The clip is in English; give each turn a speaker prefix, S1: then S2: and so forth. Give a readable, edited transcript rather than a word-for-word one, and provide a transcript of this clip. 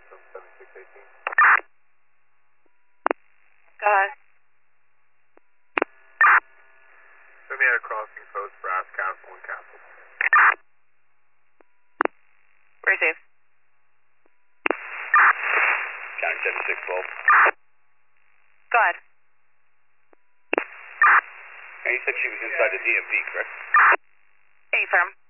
S1: from 7618.
S2: Go ahead.
S1: Show me at a crossing post, Brass Castle and Castle.
S2: Receive.
S3: County 7612.
S2: Go ahead.
S3: And you said she was inside the DMV, correct?
S2: Affirm.